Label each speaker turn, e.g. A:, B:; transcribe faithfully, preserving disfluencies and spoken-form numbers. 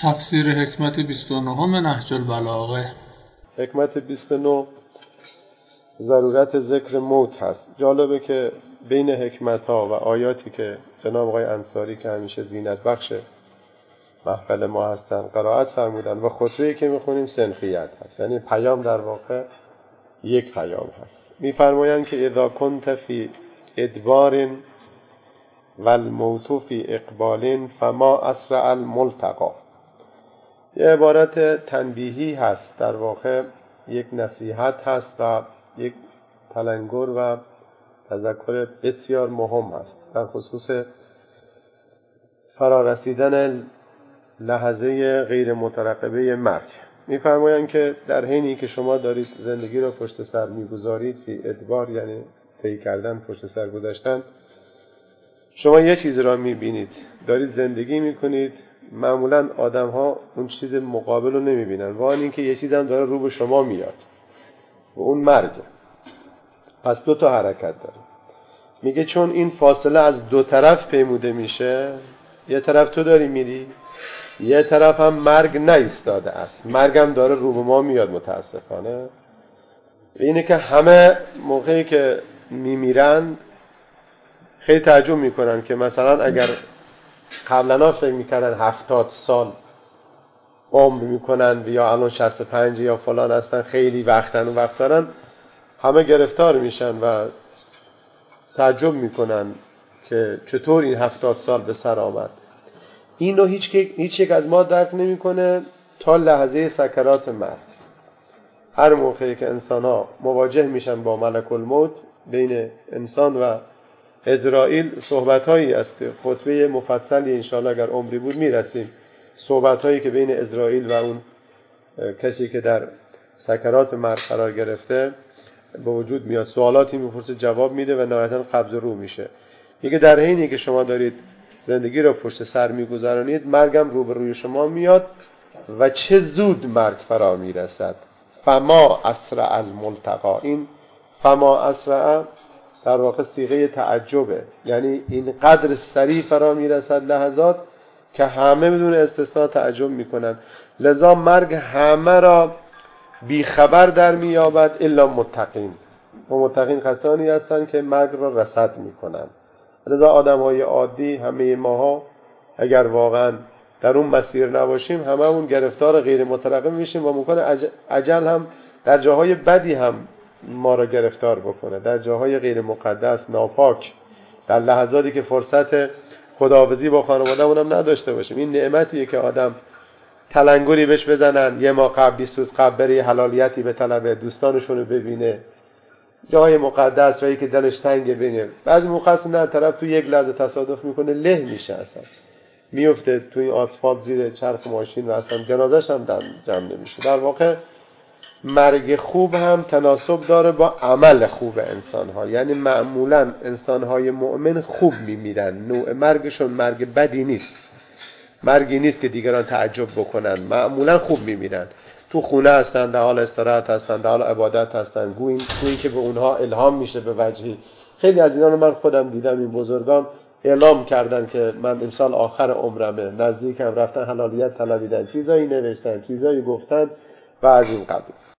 A: تفسیر حکمت بیست و نهم نهج البلاغه.
B: حکمت بیست و نه ضرورت ذکر موت هست. جالبه که بین حکمت ها و آیاتی که جناب آقای انصاری که همیشه زینت بخش محفل ما هستن قرائت فرمودن و خطبه‌ای که میخونیم سنخیت هست، یعنی پیام در واقع یک پیام هست. میفرمایند که اذا کنت فی ادبار و الموت فی اقبال فما اسرع الملتقا. یه عبارت تنبیهی هست، در واقع یک نصیحت هست و یک تلنگر و تذکر بسیار مهم هست در خصوص فرارسیدن لحظه غیر مترقبه مرگ. میفرمایند که در حینی که شما دارید زندگی را پشت سر میگذارید، فی ادبار یعنی طی کردن، پشت سر گذاشتن، شما یه چیز را میبینید، دارید زندگی میکنید. معمولا آدم ها اون چیز مقابل رو نمیبینن، وان این که یه چیز هم داره رو به شما میاد و اون مرگه. پس دو تا حرکت داره. میگه چون این فاصله از دو طرف پیموده میشه، یه طرف تو داری میری، یه طرف هم مرگ نایستاده است، مرگ هم داره رو به ما میاد متاسفانه. اینه که همه موقعی که میمیرن خیلی تعجب میکنن که مثلا اگر قبلا فکر میکردن هفتاد سال عمر میکنن یا الان شصت و پنج یا فلان هستن، خیلی وقتن و وقت دارن، همه گرفتار میشن و تعجب میکنن که چطور این هفتاد سال به سر آمد. اینو هیچ هیچ یک از ما درک نمیکنه تا لحظه سکرات مرگ. هر موقعی که انسان ها مواجه میشن با ملک الموت، بین انسان و عزرائیل صحبت هایی است، خطبه مفصلی انشاءالله اگر عمری بود میرسیم، صحبت هایی که بین عزرائیل و اون کسی که در سکرات مرگ قرار گرفته به وجود میاد، سوالاتی میپرسه، جواب میده و نهایتا قبض رو میشه. میگه در حینی که شما دارید زندگی را پشت سر میگذرانید، مرگم روبروی شما میاد و چه زود مرگ فرا میرسد. فما اسرع الملتقا. این فما اسرع در واقع صیغه تعجبه، یعنی این قدر سریع فرا میرسد لحظات که همه بدون استثناء تعجب میکنن. لذا مرگ همه را بیخبر در میابد الا متقین. و متقین کسانی هستند که مرگ را رصد میکنن. لذا آدم های عادی، همه ماها اگر واقعا در اون مسیر نباشیم، همه اون گرفتار غیر مترقب میشیم و ممکنه اجل هم در جاهای بدی هم ما را گرفتار بکنه، در جاهای غیر مقدس، ناپاک، در لحظاتی که فرصت خداحافظی با خانواده‌مون هم نداشته باشیم. این نعمتیه که آدم تلنگری بهش بزنن، یه ماه قبل، بیست روز قبل بره حلالیتی به طلبه، دوستانشون رو ببینه، جای مقدس، جایی که دلش تنگه ببینه. بعضی موقع نه، طرف تو یک لحظه تصادف میکنه، له میشه، اصلا میفته توی آسفالت زیر چرخ ماشین و اصلا جنازش هم جمع نمیشه. در واقع مرگ خوب هم تناسب داره با عمل خوب انسان ها، یعنی معمولا انسان های مؤمن خوب میمیرن، نوع مرگشون مرگ بدی نیست، مرگی نیست که دیگران تعجب بکنن، معمولا خوب میمیرن، تو خونه هستن، در حال استراحت هستن، در حال عبادت هستن، گویی گویی که به اونها الهام میشه به وجهی. خیلی از اینا رو من خودم دیدم، این بزرگان اعلام کردن که من امسال آخر عمرمه، نزدیکم، رفتن حلالیت طلبیدن، چیزایی نوشتن، چیزایی گفتن و از این قبیل.